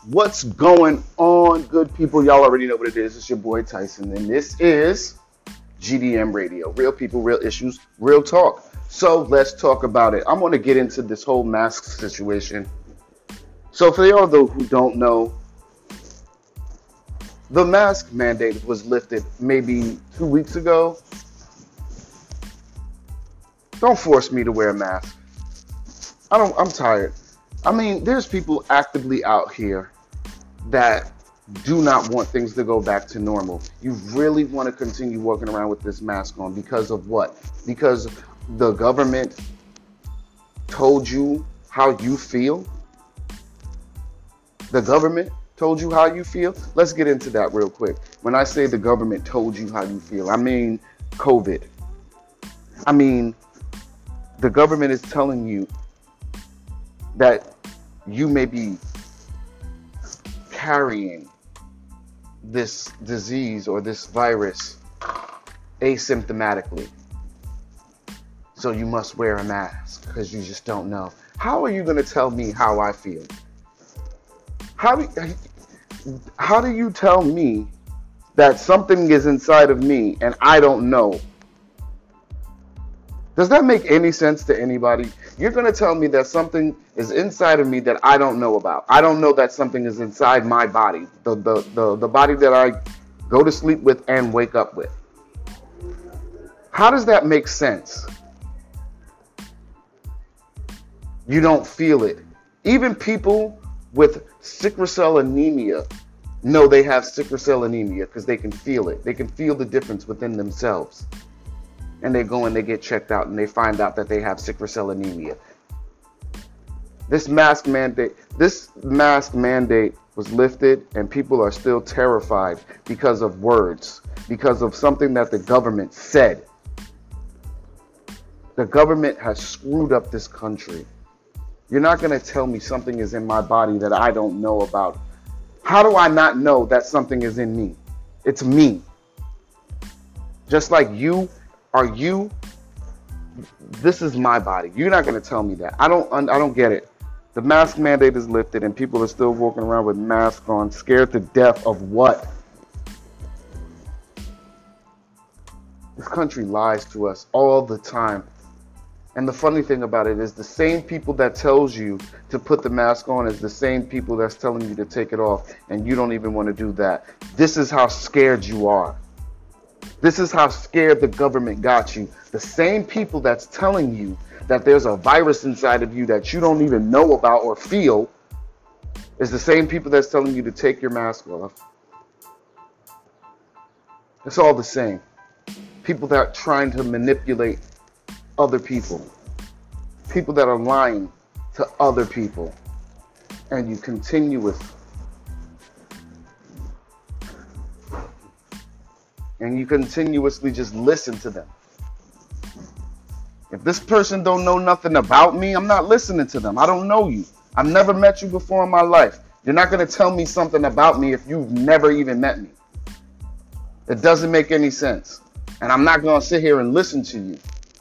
What's going on, good people? Y'all already know what it is. It's your boy Tyson, and this is GDM Radio. Real people, real issues, real talk. So let's talk about it. I'm going to get into this whole mask situation. So for y'all though who don't know, the mask mandate was lifted maybe 2 weeks ago. Don't force me to wear a mask. I'm tired. I mean, there's people actively out here that do not want things to go back to normal. You really want to continue walking around with this mask on because of what? Because the government told you how you feel? The government told you how you feel? Let's get into that real quick. When I say the government told you how you feel, I mean COVID. I mean, the government is telling you that you may be carrying this disease or this virus asymptomatically. So you must wear a mask because you just don't know. How are you going to tell me how I feel? How do you tell me that something is inside of me and I don't know? Does that make any sense to anybody? You're going to tell me that something is inside of me that I don't know about. I don't know that something is inside my body, the body that I go to sleep with and wake up with. How does that make sense? You don't feel it. Even people with sickle cell anemia know they have sickle cell anemia because they can feel it. They can feel the difference within themselves. And they go and they get checked out and they find out that they have sickle cell anemia. This mask mandate was lifted and people are still terrified because of words, because of something that the government said. The government has screwed up this country. You're not going to tell me something is in my body that I don't know about. How do I not know that something is in me? It's me. Just like you. Are you? This is my body. You're not going to tell me that. I don't get it. The mask mandate is lifted and people are still walking around with masks on, scared to death of what? This country lies to us all the time. And the funny thing about it is the same people that tells you to put the mask on is the same people that's telling you to take it off, and you don't even want to do that. This is how scared you are. This is how scared the government got you. The same people that's telling you that there's a virus inside of you that you don't even know about or feel is the same people that's telling you to take your mask off. It's all the same. People that are trying to manipulate other people. People that are lying to other people. And you continue with and you continuously just listen to them. If this person don't know nothing about me, I'm not listening to them. I don't know you. I've never met you before in my life. You're not going to tell me something about me if you've never even met me. It doesn't make any sense. And I'm not going to sit here and listen to you.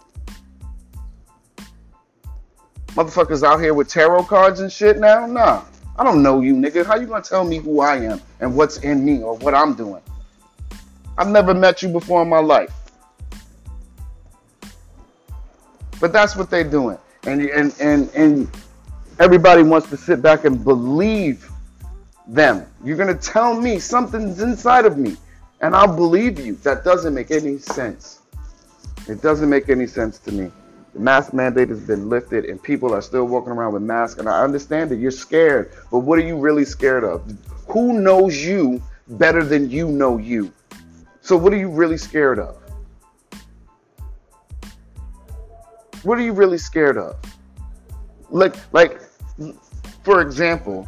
Motherfuckers out here with tarot cards and shit now? Nah. I don't know you, nigga. How you going to tell me who I am and what's in me or what I'm doing? I've never met you before in my life. But that's what they're doing. And everybody wants to sit back and believe them. You're going to tell me something's inside of me, and I'll believe you. That doesn't make any sense. It doesn't make any sense to me. The mask mandate has been lifted, and people are still walking around with masks, and I understand that you're scared, but what are you really scared of? Who knows you better than you know you? So what are you really scared of? What are you really scared of? Like, for example,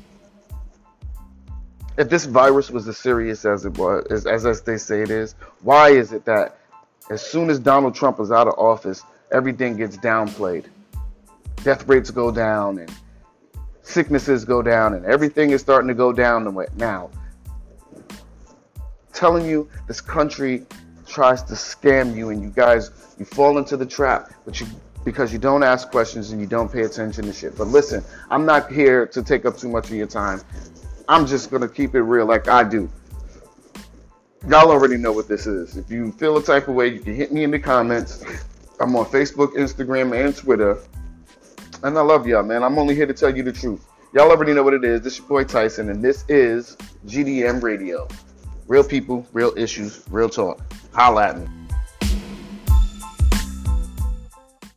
if this virus was as serious as it was, as they say it is, why is it that as soon as Donald Trump is out of office, everything gets downplayed? Death rates go down and sicknesses go down and everything is starting to go down now. Telling you this country tries to scam you and you fall into the trap, because you don't ask questions and you don't pay attention to shit. But listen, I'm not here to take up too much of your time. I'm just gonna keep it real like I do. Y'all already know what this is. If you feel a type of way, you can hit me in the comments. I'm on Facebook, Instagram, and Twitter. And I love y'all, man. I'm only here to tell you the truth. Y'all already know what it is. This your boy Tyson, and this is GDM Radio. Real people, real issues, real talk. Holla at me.